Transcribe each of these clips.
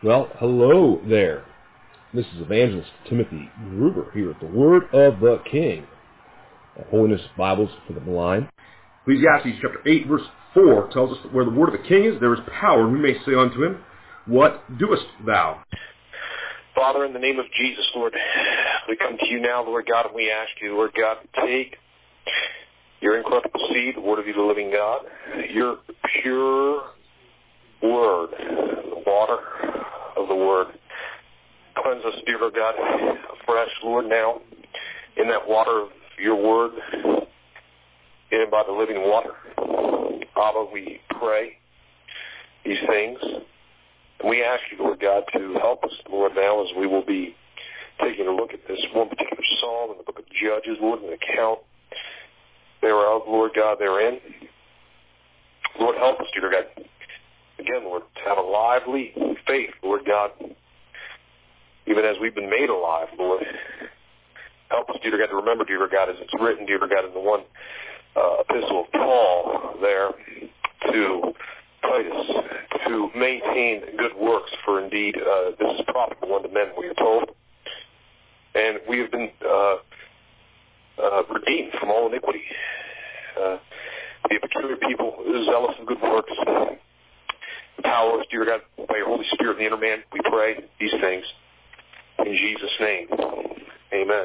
Well, hello there. This is Evangelist Timothy Gruber here at the Word of the King at Holiness Bibles for the Blind. Ecclesiastes chapter 8, verse 4 tells us that where the Word of the King is, there is power. We may say unto him, What doest thou? Father, in the name of Jesus, Lord, we come to you now, Lord God, and we ask you, Lord God, to take your incorruptible seed, the Word of you, the living God, your pure Word, the water of the Word. Cleanse us, dear Lord God, afresh, Lord, now, in that water of your Word, in and by the living water. Abba, we pray these things. And we ask you, Lord God, to help us, Lord, now as we will be taking a look at this one particular psalm in the book of Judges, Lord, an account thereof, Lord God, therein. Lord, help us, dear God, again, Lord, to have a lively faith, Lord God, even as we've been made alive, Lord. Help us, dear God, to remember, dear God, as it's written, dear God, in the one epistle of Paul there to Titus, to maintain good works, for indeed this is profitable unto men, we are told. And we have been redeemed from all iniquity. Be a peculiar people, zealous of good works. Empower us, dear God, by your Holy Spirit in the inner man, we pray these things. In Jesus' name, amen.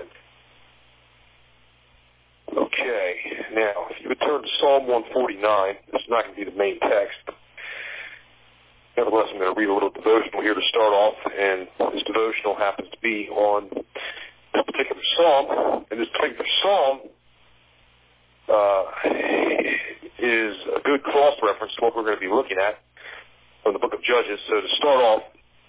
Okay, now, if you would turn to Psalm 149, this is not going to be the main text. Nevertheless, I'm going to read a little devotional here to start off, and this devotional happens to be on this particular psalm. And this particular psalm is a good cross-reference to what we're going to be looking at from the book of Judges. So to start off,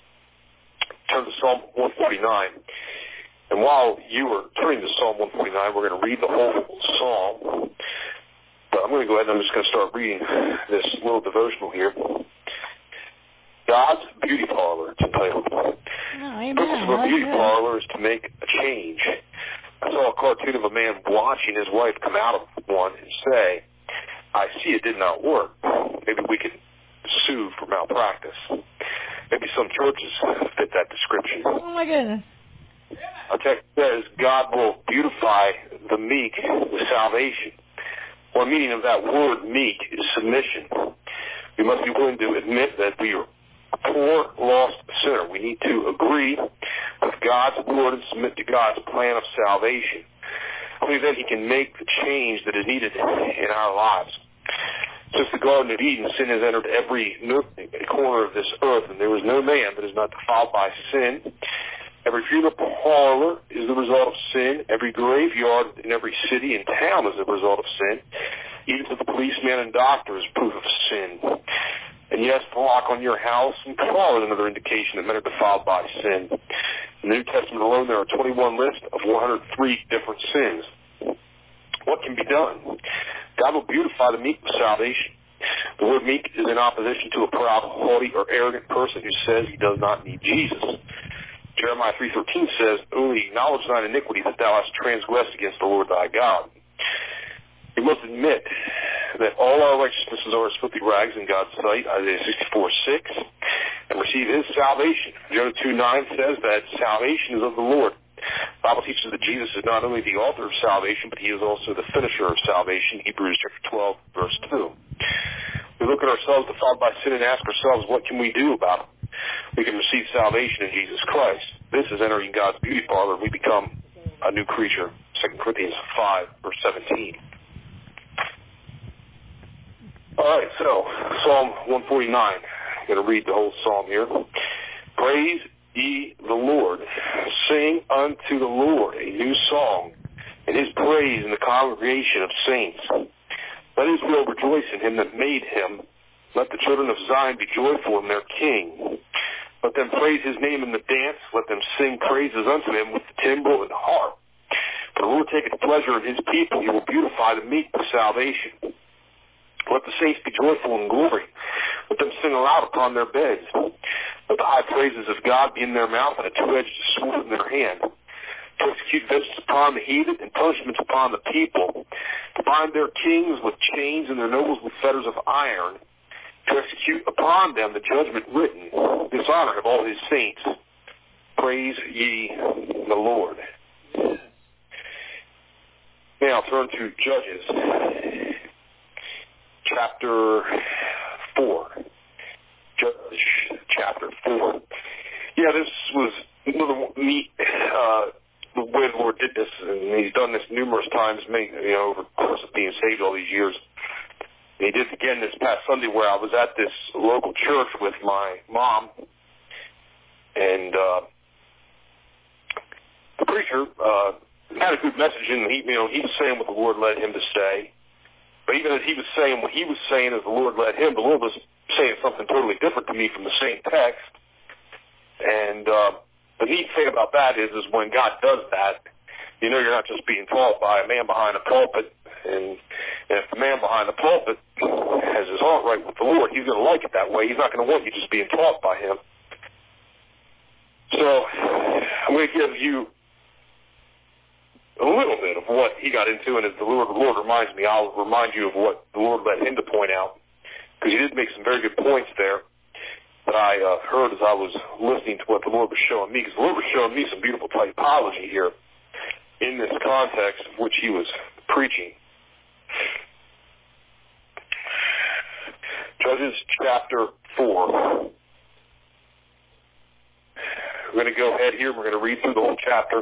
turn to Psalm 149. And while you are turning to Psalm 149, we're going to read the whole psalm. But I'm going to go ahead and I'm just going to start reading this little devotional here. God's Beauty Parlor, it's entitled. The purpose of a beauty parlor is to make a change. I saw a cartoon of a man watching his wife come out of one and say, I see it did not work. Maybe we could sue for malpractice. Maybe some churches fit that description. Oh, my goodness. Our text says, God will beautify the meek with salvation. One meaning of that word meek is submission. We must be willing to admit that we are a poor, lost sinner. We need to agree with God's word and submit to God's plan of salvation. Only then he can make the change that is needed in our lives. Since the Garden of Eden, sin has entered every nook and corner of this earth, and there is no man that is not defiled by sin. Every funeral parlor is the result of sin. Every graveyard in every city and town is the result of sin. Even to the policeman and doctor is proof of sin. And yes, the lock on your house and car is another indication that men are defiled by sin. In the New Testament alone, there are 21 lists of 103 different sins. What can be done? God will beautify the meek with salvation. The word meek is in opposition to a proud, haughty, or arrogant person who says he does not need Jesus. Jeremiah 3:13 says, Only acknowledge thine iniquity that thou hast transgressed against the Lord thy God. We must admit that all our righteousnesses are as filthy rags in God's sight, Isaiah 64:6, and receive his salvation. Jonah 2:9 says that salvation is of the Lord. The Bible teaches that Jesus is not only the author of salvation, but he is also the finisher of salvation, Hebrews chapter 12, verse 2. We look at ourselves defiled by sin and ask ourselves, what can we do about it? We can receive salvation in Jesus Christ. This is entering God's beauty parlor, and we become a new creature, 2 Corinthians 5, verse 17. All right, so Psalm 149. I'm going to read the whole psalm here. Praise ye the Lord. Sing unto the Lord a new song, and his praise in the congregation of saints. Let Israel rejoice in him that made him. Let the children of Zion be joyful in their king. Let them praise his name in the dance. Let them sing praises unto him with the timbrel and harp. For the Lord taketh pleasure in his people. He will beautify the meek with salvation. Let the saints be joyful in glory. Let them sing aloud upon their beds. Let the high praises of God be in their mouth and a two-edged sword in their hand. To execute vengeance upon the heathen and punishments upon the people. To bind their kings with chains and their nobles with fetters of iron. to execute upon them the judgment written, dishonor of all his saints. Praise ye the Lord. Now turn to Judges, chapter 4. Judges, chapter 4. Yeah, this was another neat the way the Lord did this, and he's done this numerous times, over the course of being saved all these years. And he did it again this past Sunday, where I was at this local church with my mom, and the preacher had a good message, and he was saying what the Lord led him to say. But even as he was saying what he was saying as the Lord led him, the Lord was saying something totally different to me from the same text. And the neat thing about that is when God does that, you're not just being taught by a man behind a pulpit. And if the man behind the pulpit has his heart right with the Lord, he's going to like it that way. He's not going to want you just being taught by him. So I'm going to give you a little bit of what he got into, and as the Lord reminds me, I'll remind you of what the Lord led him to point out, because he did make some very good points there that I heard as I was listening to what the Lord was showing me, because the Lord was showing me some beautiful typology here in this context of which he was preaching. Judges chapter 4. We're going to go ahead here. We're going to read through the whole chapter.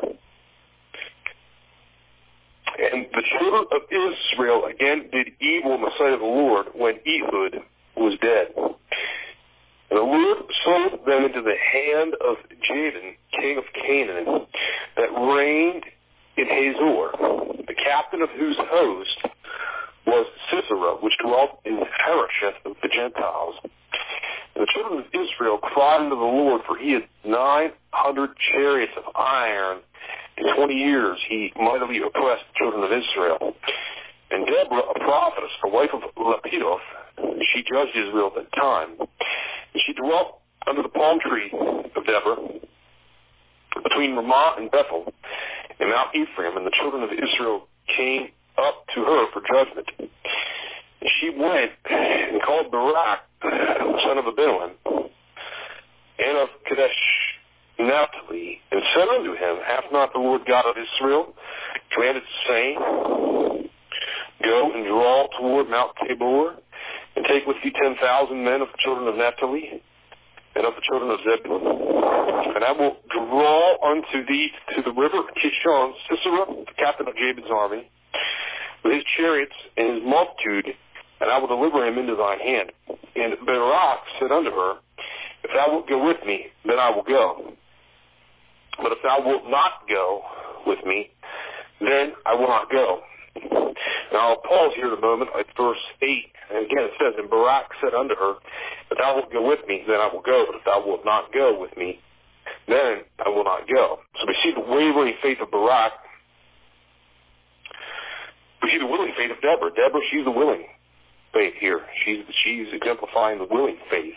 And the children of Israel again did evil in the sight of the Lord when Ehud was dead. And the Lord sold them into the hand of Jabin, king of Canaan, that reigned in Hazor, the captain of whose host was Sisera, which dwelt in Harosheth of the Gentiles. And the children of Israel cried unto the Lord, for he had 900 chariots of iron. In 20 years he mightily oppressed the children of Israel. And Deborah, a prophetess, the wife of Lapidoth, she judged Israel at that time. And she dwelt under the palm tree of Deborah, between Ramah and Bethel, in Mount Ephraim, and the children of Israel came up to her for judgment. And she went and called Barak, son of Abimelech, and of Kadesh Naphtali, and said unto him, Hath not the Lord God of Israel commanded, saying, Go and draw toward Mount Tabor, and take with you 10,000 men of the children of Naphtali, and of the children of Zebulun, and I will draw unto thee to the river Kishon Sisera, the captain of Jabin's army, with his chariots and his multitude, and I will deliver him into thine hand. And Barak said unto her, If thou wilt go with me, then I will go. But if thou wilt not go with me, then I will not go. Now I'll pause here a moment at verse 8. And again it says, And Barak said unto her, If thou wilt go with me, then I will go. But if thou wilt not go with me, then I will not go. So we see the wavering faith of Barak. We see the willing faith of Deborah. Deborah, she's the willing faith here. She's exemplifying the willing faith.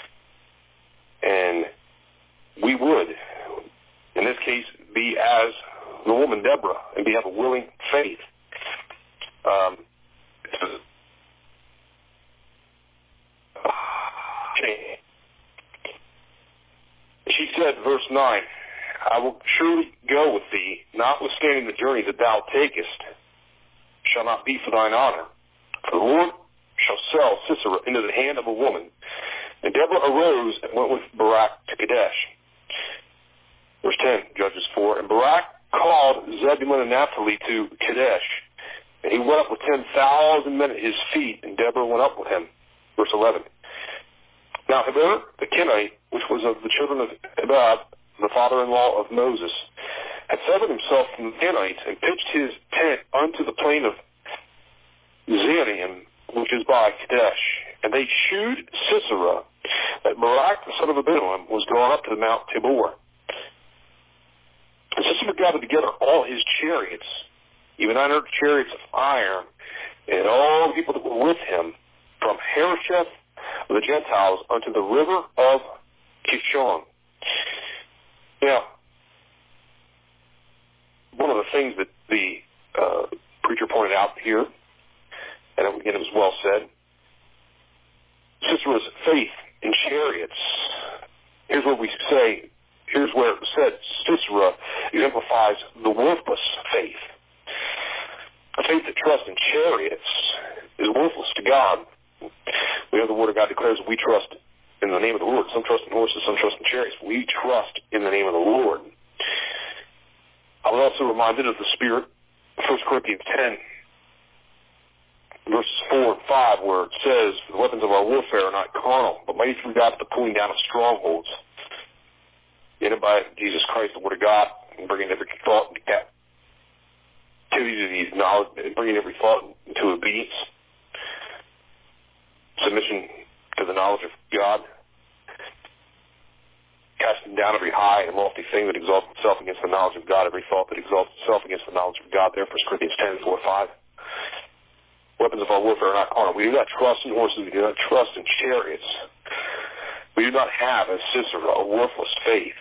And we would, in this case, be as the woman Deborah and have a willing faith. She said, verse 9, I will surely go with thee, notwithstanding the journey that thou takest shall not be for thine honor. For the Lord shall sell Sisera into the hand of a woman. And Deborah arose and went with Barak to Kadesh. Verse 10, Judges 4. And Barak called Zebulun and Naphtali to Kadesh. And he went up with 10,000 men at his feet, and Deborah went up with him. Verse 11. Now Heber, the Kenite, which was of the children of Ebab, the father-in-law of Moses, had severed himself from the Kenites, and pitched his tent unto the plain of Zaanaim, which is by Kadesh. And they shewed Sisera that Barak, the son of Abimelech, was gone up to the Mount Tabor. And Sisera gathered together all his chariots, even 900 chariots of iron, and all the people that were with him, from Harosheth of the Gentiles unto the river of Kishon. Now, one of the things that the preacher pointed out here, and again it was well said, Sisera's faith in chariots. Here's where it said Sisera exemplifies the worthless faith. A faith that trusts in chariots is worthless to God. We know the Word of God declares we trust in the name of the Lord. Some trust in horses, some trust in chariots. We trust in the name of the Lord. I was also reminded of the Spirit, 1 Corinthians 10, verses 4 and 5, where it says, the weapons of our warfare are not carnal, but mighty through God to the pulling down of strongholds. In and by Jesus Christ, the Word of God, and bringing every thought into captivity to these knowledge, and bringing every thought into obedience, submission to the knowledge of God, casting down every high and lofty thing that exalts itself against the knowledge of God, every thought that exalts itself against the knowledge of God. There, 1 Corinthians 10, 4, 5. Weapons of our warfare are not carnal. We do not trust in horses. We do not trust in chariots. We do not have, as Sisera, a worthless faith.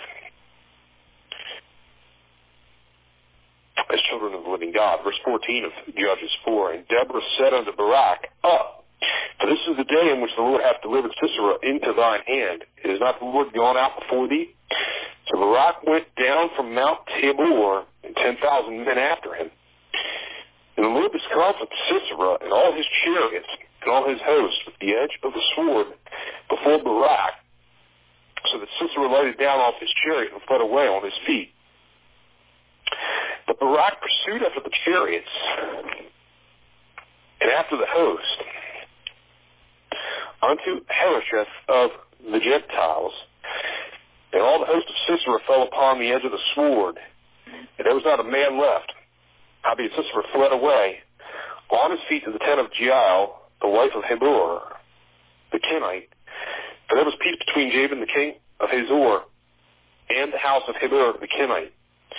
As children of the living God. Verse 14 of Judges 4, and Deborah said unto Barak, Up, for this is the day in which the Lord hath delivered Sisera into thine hand. Is not the Lord gone out before thee? So Barak went down from Mount Tabor, and 10,000 men after him. And the Lord discomfited Sisera and all his chariots and all his hosts with the edge of the sword before Barak, so that Sisera lighted down off his chariot and fled away on his feet. But Barak pursued after the chariots and after the host unto Harosheth of the Gentiles, and all the host of Sisera fell upon the edge of the sword, and there was not a man left. Howbeit Sisera fled away on his feet to the tent of Jael, the wife of Heber, the Kenite. For there was peace between Jabin, the king of Hazor, and the house of Heber, the Kenite.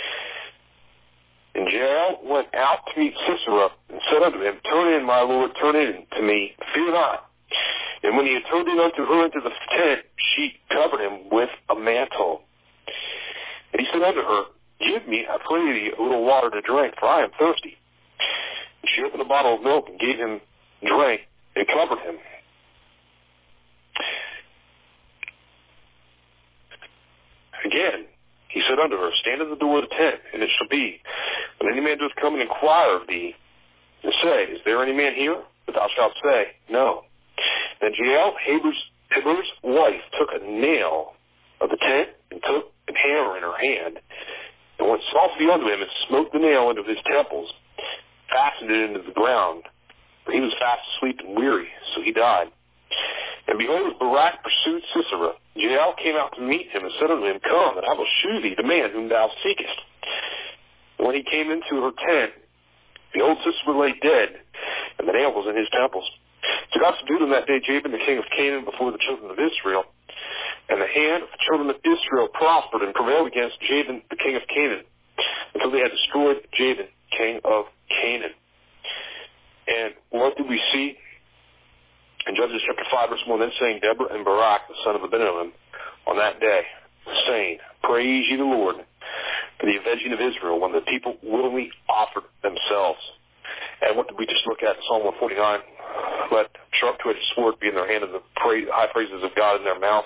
And Jael went out to meet Sisera, and said unto him, Turn in, my lord, turn in to me, fear not. And when he had turned in unto her into the tent, she covered him with a mantle. And he said unto her, Give me, I pray thee, a little water to drink, for I am thirsty. And she opened a bottle of milk and gave him drink, and covered him. Again, he said unto her, Stand at the door of the tent, and it shall be, when any man doth come and inquire of thee, and say, Is there any man here? But thou shalt say, No. Then Jael, Heber's wife, took a nail of the tent, and took a hammer in her hand, and went softly unto him, and smote the nail into his temples, fastened it into the ground. For he was fast asleep and weary, so he died. And behold, as Barak pursued Sisera, Jael came out to meet him, and said unto him, Come, and I will shew thee the man whom thou seekest. And when he came into her tent, behold, Sisera lay dead, and the nail was in his temples. So God subdued in that day Jabin, the king of Canaan, before the children of Israel. And the hand of the children of Israel prospered and prevailed against Jabin, the king of Canaan, until they had destroyed Jabin, king of Canaan. And what do we see? In Judges chapter 5, verse 1, then saying, Deborah and Barak, the son of Abinoam, on that day, saying, Praise ye the Lord for the avenging of Israel, when the people willingly offered themselves. And what did we just look at in Psalm 149? Let sharp-edged sword be in their hand, and the high praises of God in their mouth.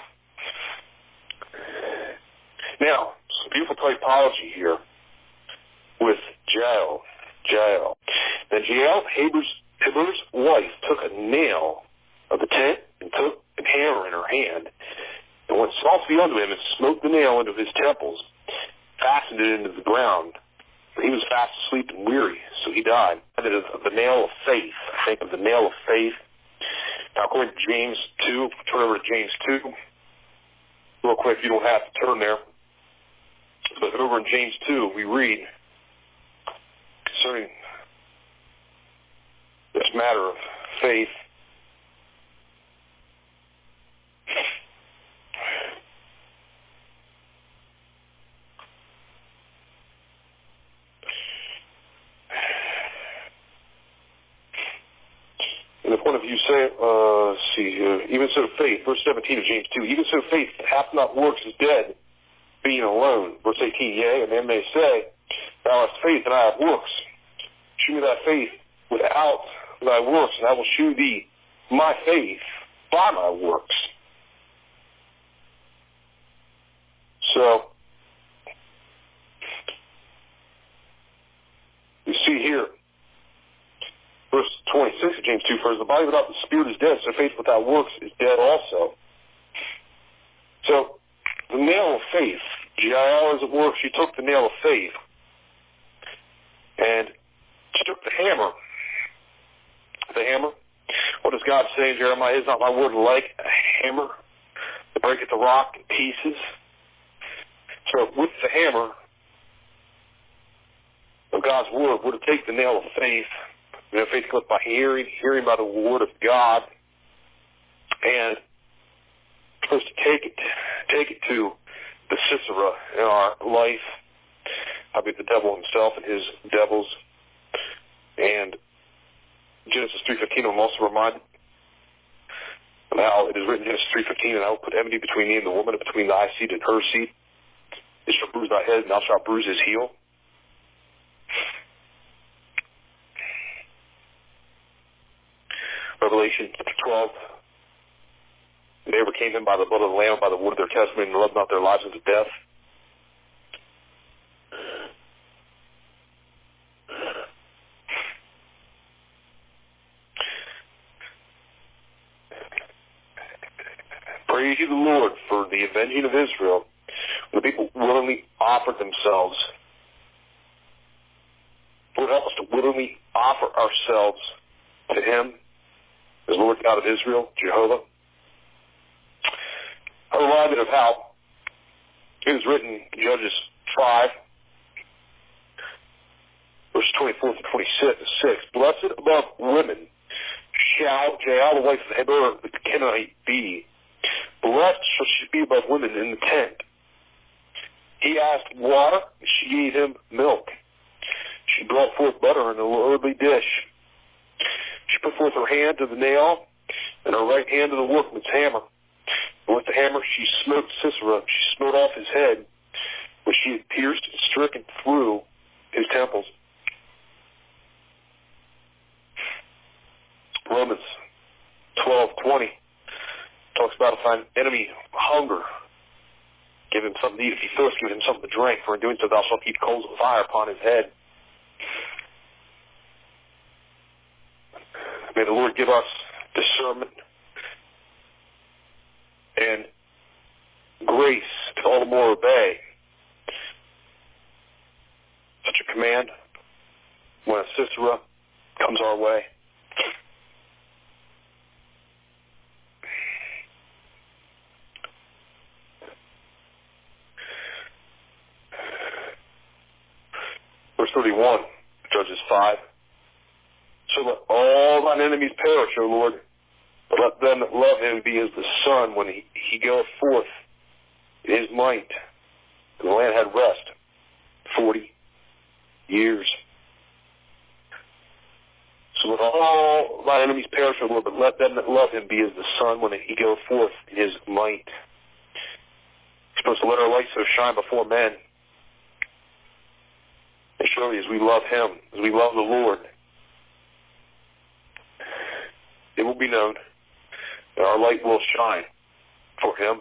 Now, some beautiful typology here with Jael. Then Jael, Heber's wife, took a nail of the tent, and took a hammer in her hand, and went softly unto him, and smote the nail into his temples, fastened it into the ground. For he was fast asleep and weary, so he died. And it is the nail of faith. I think of the nail of faith. Now, according to James 2, turn over to James 2. Real quick, you don't have to turn there. But over in James 2, we read concerning this matter of faith. And the point of view say, even so faith, verse 17 of James 2, even so faith hath not works is dead, being alone. Verse 18, yea, and men may say, Thou hast faith, and I have works. Shew me thy faith without thy works, and I will shew thee my faith by my works. So, you see here, verse 26 of James 2, for as the body without the spirit is dead, so faith without works is dead also. So, the nail of faith, Jael is at work. She took the nail of faith, and she took the hammer. The hammer. What does God say in Jeremiah? Is not my word like a hammer to break the rock in pieces? So with the hammer of God's word, we're to take the nail of faith. Faith comes by hearing, hearing by the word of God, and we're supposed to take it to the Sisera in our life. I'll be the devil himself and his devils. And Genesis 3:15, I'm also reminded of how it is written in Genesis 3:15, and I will put enmity between thee and the woman, and between thy seed and her seed. It shall bruise thy head, and thou shalt bruise his heel. Revelation 12. They overcame him by the blood of the Lamb, by the word of their testimony, and loved not their lives unto death. Praise you, the Lord, for the avenging of Israel. The people willingly offered themselves. Lord, help us to willingly offer ourselves to him as Lord God of Israel, Jehovah. I'm reminded of how it is written in Judges 5, verse 24 to 26. Blessed above women shall Jael, the wife of Heber the Kenite, be. Blessed shall she be above women in the tent. He asked water, and she gave him milk. She brought forth butter in a lordly dish. She put forth her hand to the nail, and her right hand to the workman's hammer. And with the hammer she smote Sisera. She smote off his head, which she had pierced and stricken through his temples. Romans 12:20 talks about if thine enemy hunger, give him something to eat. If he thirst, give him something to drink. For in doing so thou shalt heap coals of fire upon his head. May the Lord give us discernment and grace to all the more obey such a command when a Sisera comes our way. Verse 31, Judges 5. So let all thine enemies perish, O Lord, but let them that love him be as the sun when he goeth forth in his might. And the land had rest 40 years. So let all thine enemies perish, O Lord, but let them that love him be as the sun when he goeth forth in his might. We're supposed to let our light so shine before men. And surely as we love him, as we love the Lord, it will be known that our light will shine for him.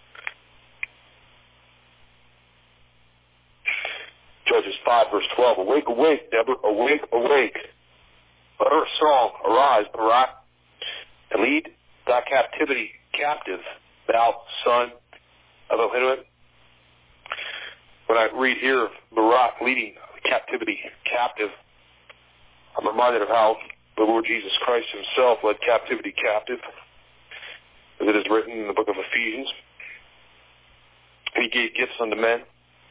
Judges 5, verse 12. Awake, awake, Deborah, awake, awake. Utter a song, arise, Barak, and lead thy captivity captive, thou son of Ahinoam. When I read here of Barak leading captivity captive, I'm reminded of how the Lord Jesus Christ himself led captivity captive, as it is written in the book of Ephesians. And he gave gifts unto men,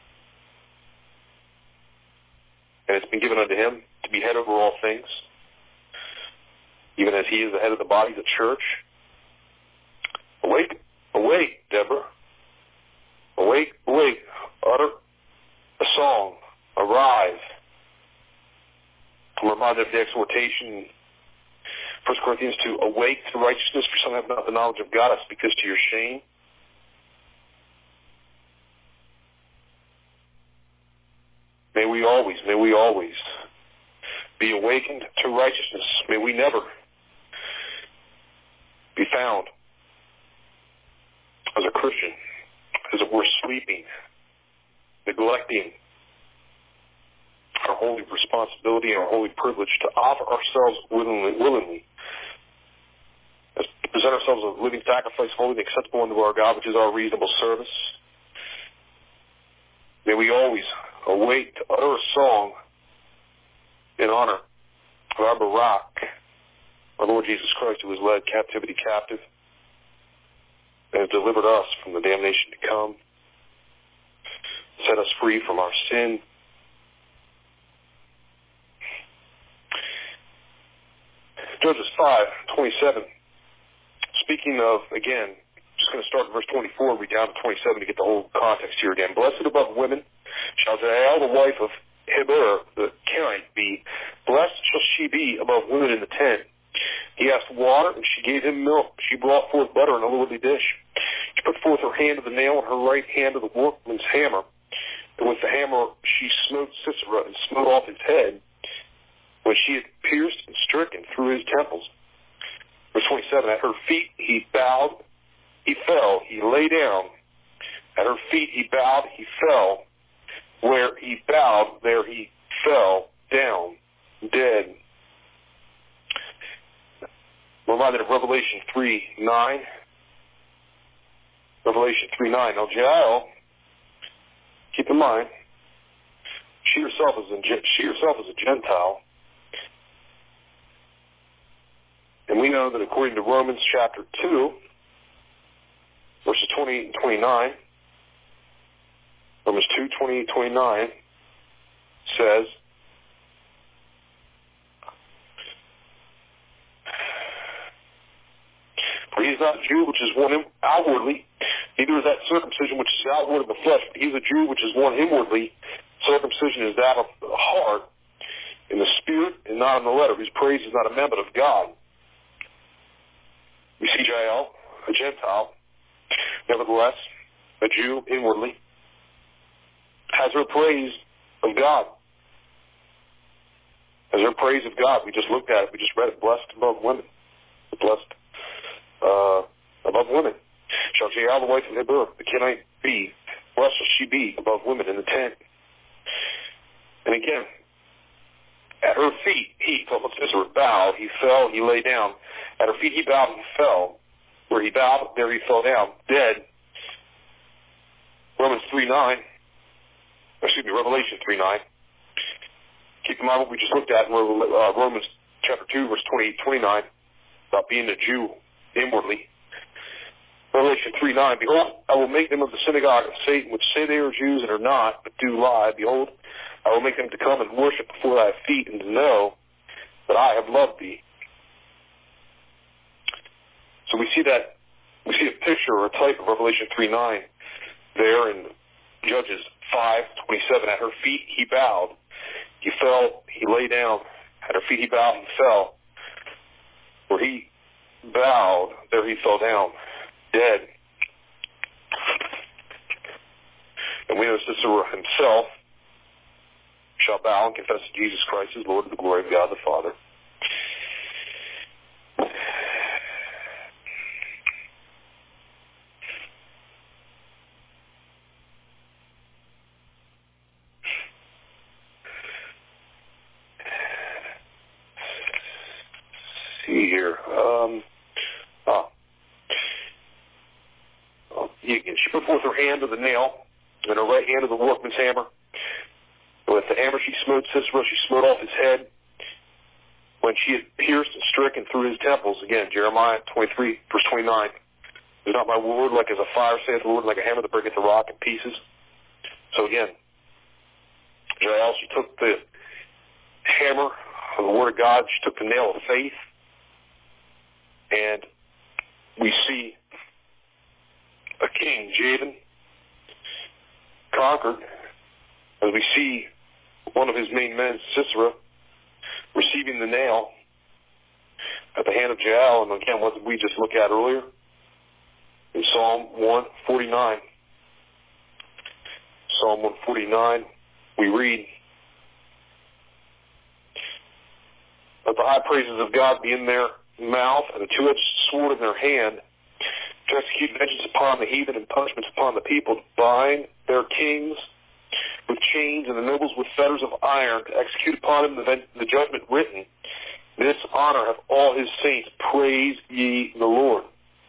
and it's been given unto him to be head over all things, even as he is the head of the body, the church. Awake, awake, Deborah. Awake, awake. Utter a song. Arise. I'm reminded of the exhortation in 1 Corinthians to awake to righteousness, for some have not the knowledge of God. I speak this to your shame. May we always be awakened to righteousness. May we never be found as a Christian is that we're sleeping, neglecting our holy responsibility and our holy privilege to offer ourselves willingly, to present ourselves as a living sacrifice, holy and acceptable unto our God, which is our reasonable service. May we always await to utter a song in honor of our Barak, our Lord Jesus Christ, who has led captivity captive and has delivered us from the damnation to come, set us free from our sin. Judges 5:27. Speaking of, again, just going to start in verse 24 and read down to 27 to get the whole context here again. Blessed above women shall Jael, the wife of Heber, the Kenite, be. Blessed shall she be above women in the tent. He asked water, and she gave him milk. She brought forth butter in a lowly dish. She put forth her hand to the nail and her right hand to the workman's hammer. And with the hammer she smote Sisera and smote off his head, when she had pierced and stricken through his temples. Verse 27, at her feet he bowed, he fell, he lay down. At her feet he bowed, he fell. Where he bowed, there he fell down, dead. We're reminded of Revelation 3:9. Revelation 3:9. Now Jael, keep in mind, she herself is a Gentile. And we know that according to Romans chapter 2, verses 28 and 29, Romans 2:28-29 says, for he is not a Jew which is one outwardly, neither is that circumcision which is outward of the flesh, but he is a Jew which is one inwardly. Circumcision is that of the heart, in the spirit, and not in the letter, whose praise is not a man but of God. We see Jael, a Gentile, nevertheless, a Jew inwardly, has her praise of God. Has her praise of God. We just looked at it. We just read it. Blessed above women. Blessed above women. Shall Jael, the wife of Heber, the Kenite, be. Blessed shall she be above women in the tent. And again, at her feet, he, Sisera, bowed, he fell, he lay down. At her feet he bowed, he fell. Where he bowed, there he fell down, dead. Revelation 3:9. Keep in mind what we just looked at in Romans chapter 2, verse 28-29, about being a Jew inwardly. Revelation 3:9, behold, I will make them of the synagogue of Satan, which say they are Jews and are not, but do lie. Behold, I will make them to come and worship before thy feet, and to know that I have loved thee. So we see a picture or a type of Revelation 3:9 there in Judges 5:27. At her feet he bowed, he fell, he lay down. At her feet he bowed and fell. Where he bowed, there he fell down, dead. And we know Sisera himself shall bow and confess that Jesus Christ is Lord, to the glory of God the Father. See here. She put forth her hand to the nail, and her right hand to the workman's hammer. And with the hammer she smote Sisera, she smote off his head. When she had pierced and stricken through his temples, again, Jeremiah 23, verse 29. Is not my word like as a fire, saith the Lord, like a hammer that breaketh the rock in pieces? So again, Jael, she took the hammer of the word of God, she took the nail of faith, and we see a king, Jabin, conquered, as we see one of his main men, Sisera, receiving the nail at the hand of Jael. And again, what did we just look at earlier? In Psalm 149. Psalm 149, we read, let the high praises of God be in their mouth and a two-edged sword in their hand, to execute vengeance upon the heathen and punishments upon the people, to bind their kings with chains and the nobles with fetters of iron, to execute upon him the judgment written. This honor have all his saints. Praise ye the Lord.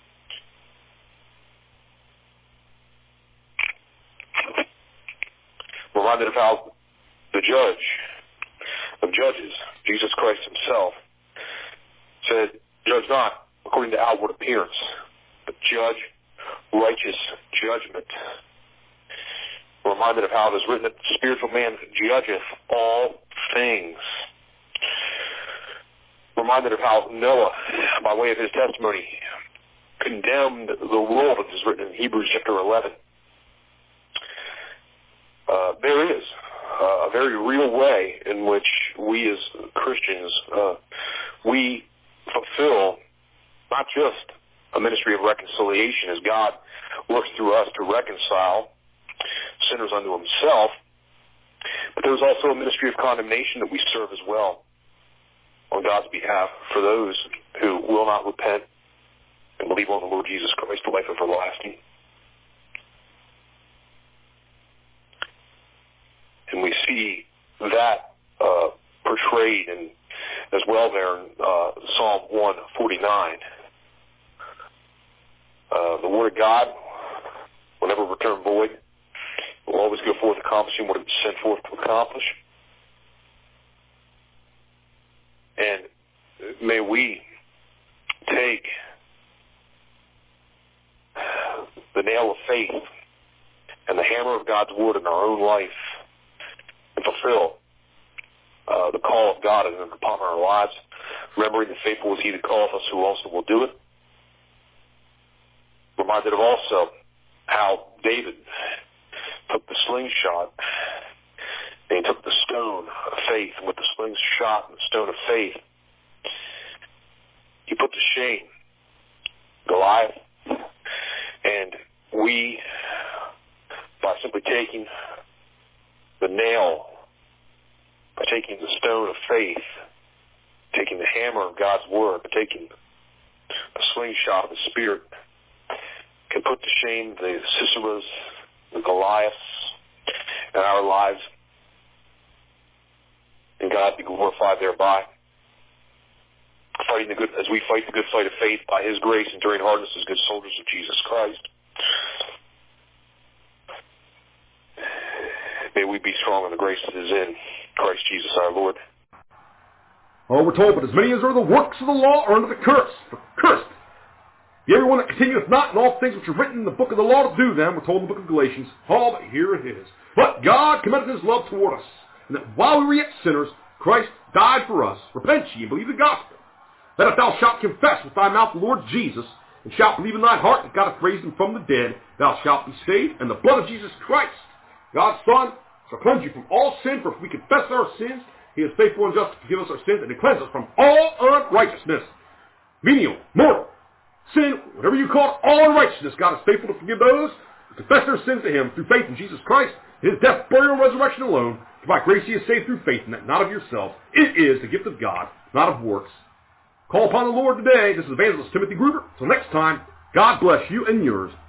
We're reminded of how the judge of judges, Jesus Christ himself, said, judge not according to outward appearance, but judge righteous judgment. We're reminded of how it is written that the spiritual man judgeth all things. We're reminded of how Noah, by way of his testimony, condemned the world, as is written in Hebrews chapter 11. There is a very real way in which we as Christians, we fulfill not just a ministry of reconciliation as God works through us to reconcile sinners unto himself, but there's also a ministry of condemnation that we serve as well on God's behalf for those who will not repent and believe on the Lord Jesus Christ to life everlasting. And we see that portrayed as well there in Psalm 149. The Word of God will never return void. It will always go forth accomplishing what it was sent forth to accomplish. And may we take the nail of faith and the hammer of God's Word in our own life and fulfill the call of God upon our lives, remembering that faithful is he that calleth us, who also will do it. Reminded of also how David took the slingshot and he took the stone of faith, and with the slingshot and the stone of faith, he put to shame Goliath. And we, by simply taking the nail, by taking the stone of faith, taking the hammer of God's Word, by taking the slingshot of the Spirit, can put to shame the Siseras, the Goliaths in our lives, and God be glorified thereby. As we fight the good fight of faith by his grace, enduring hardness as good soldiers of Jesus Christ. May we be strong in the grace that is in Christ Jesus our Lord. Oh, we're told, but as many as are the works of the law are under the curse. For cursed be everyone that continueth not in all things which are written in the book of the law to do them. We're told in the book of Galatians. Oh, but here it is. But God commendeth his love toward us, and that while we were yet sinners, Christ died for us. Repent ye and believe the gospel. That if thou shalt confess with thy mouth the Lord Jesus, and shalt believe in thine heart that God hath raised him from the dead, thou shalt be saved. And the blood of Jesus Christ, God's Son, shall cleanse you from all sin. For if we confess our sins, he is faithful and just to forgive us our sins and to cleanse us from all unrighteousness. Venial, mortal, sin, whatever you call it, all unrighteousness. God is faithful to forgive those who confess their sins to him through faith in Jesus Christ, his death, burial, and resurrection alone. For by grace ye are saved through faith, and that not of yourselves. It is the gift of God, not of works. Call upon the Lord today. This is Evangelist Timothy Gruber. Till next time, God bless you and yours.